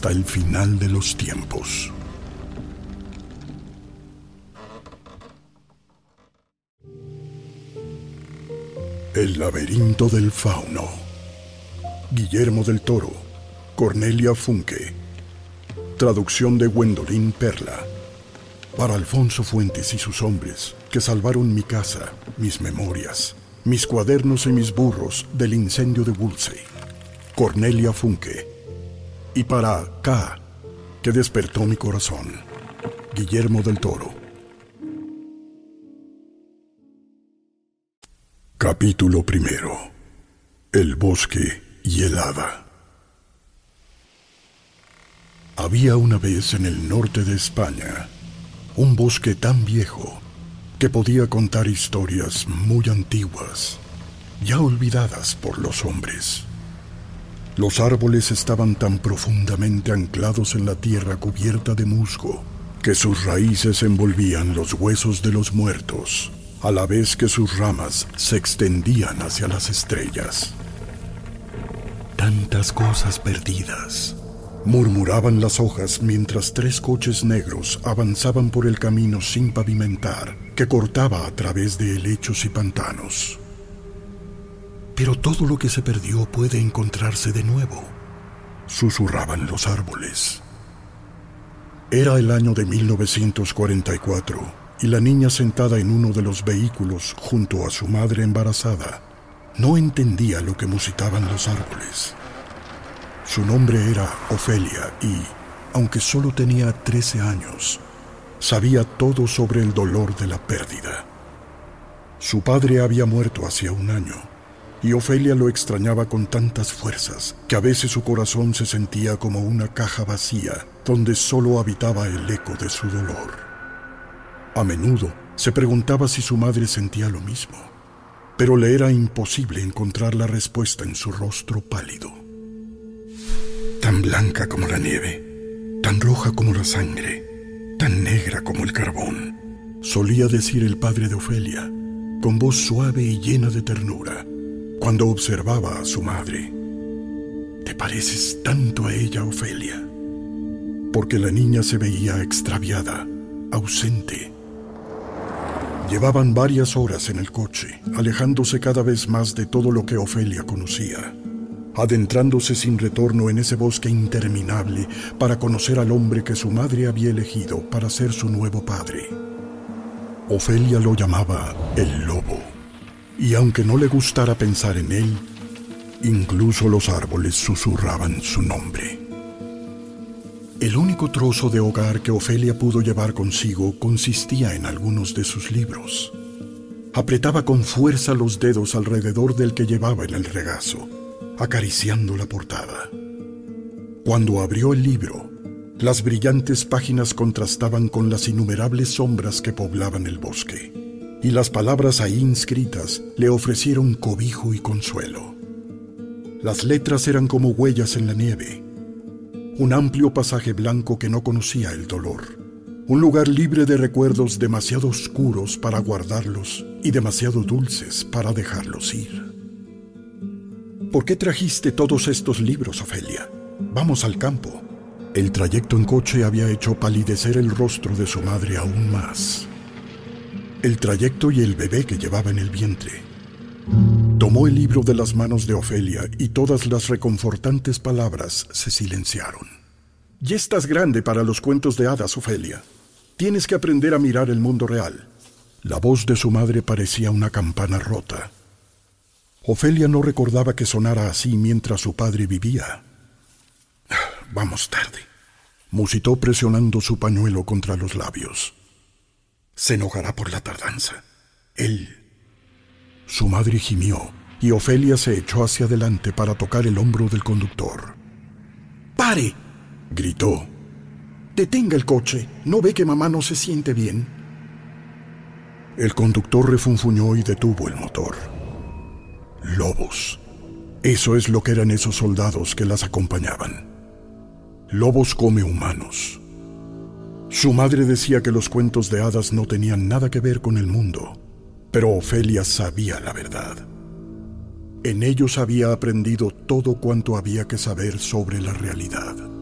hasta el final de los tiempos. El laberinto del fauno. Guillermo del Toro, Cornelia Funke. Traducción de Gwendolyn Perla. Para Alfonso Fuentes y sus hombres, que salvaron mi casa, mis memorias, mis cuadernos y mis burros del incendio de Woolsey. Cornelia Funke. Y para K, que despertó mi corazón. Guillermo del Toro. Capítulo primero. El bosque y el hada. Había una vez en el norte de España un bosque tan viejo que podía contar historias muy antiguas, ya olvidadas por los hombres. Los árboles estaban tan profundamente anclados en la tierra cubierta de musgo que sus raíces envolvían los huesos de los muertos, a la vez que sus ramas se extendían hacia las estrellas. Tantas cosas perdidas, murmuraban las hojas mientras 3 coches negros avanzaban por el camino sin pavimentar que cortaba a través de helechos y pantanos. Pero todo lo que se perdió puede encontrarse de nuevo, susurraban los árboles. Era el año de 1944 y la niña sentada en uno de los vehículos junto a su madre embarazada no entendía lo que musitaban los árboles. Su nombre era Ofelia y, aunque solo tenía 13 años, sabía todo sobre el dolor de la pérdida. Su padre había muerto hacía 1 año, y Ofelia lo extrañaba con tantas fuerzas que a veces su corazón se sentía como una caja vacía donde solo habitaba el eco de su dolor. A menudo se preguntaba si su madre sentía lo mismo, pero le era imposible encontrar la respuesta en su rostro pálido. Tan blanca como la nieve, tan roja como la sangre, tan negra como el carbón, solía decir el padre de Ofelia, con voz suave y llena de ternura, cuando observaba a su madre. «Te pareces tanto a ella, Ofelia», porque la niña se veía extraviada, ausente. Llevaban varias horas en el coche, alejándose cada vez más de todo lo que Ofelia conocía, adentrándose sin retorno en ese bosque interminable para conocer al hombre que su madre había elegido para ser su nuevo padre. Ofelia lo llamaba el lobo, y aunque no le gustara pensar en él, incluso los árboles susurraban su nombre. El único trozo de hogar que Ofelia pudo llevar consigo consistía en algunos de sus libros. Apretaba con fuerza los dedos alrededor del que llevaba en el regazo, acariciando la portada. Cuando abrió el libro, las brillantes páginas contrastaban con las innumerables sombras que poblaban el bosque, y las palabras ahí inscritas le ofrecieron cobijo y consuelo. Las letras eran como huellas en la nieve, un amplio pasaje blanco que no conocía el dolor, un lugar libre de recuerdos demasiado oscuros para guardarlos y demasiado dulces para dejarlos ir. ¿Por qué trajiste todos estos libros, Ofelia? Vamos al campo. El trayecto en coche había hecho palidecer el rostro de su madre aún más. El trayecto y el bebé que llevaba en el vientre. Tomó el libro de las manos de Ofelia y todas las reconfortantes palabras se silenciaron. Ya estás grande para los cuentos de hadas, Ofelia. Tienes que aprender a mirar el mundo real. La voz de su madre parecía una campana rota. Ofelia no recordaba que sonara así mientras su padre vivía. «Vamos tarde», musitó presionando su pañuelo contra los labios. «Se enojará por la tardanza. Él...» Su madre gimió y Ofelia se echó hacia adelante para tocar el hombro del conductor. «¡Pare!», gritó. «Detenga el coche. ¿No ve que mamá no se siente bien?». El conductor refunfuñó y detuvo el motor. Lobos. Eso es lo que eran esos soldados que las acompañaban. Lobos come humanos. Su madre decía que los cuentos de hadas no tenían nada que ver con el mundo, pero Ofelia sabía la verdad. En ellos había aprendido todo cuanto había que saber sobre la realidad.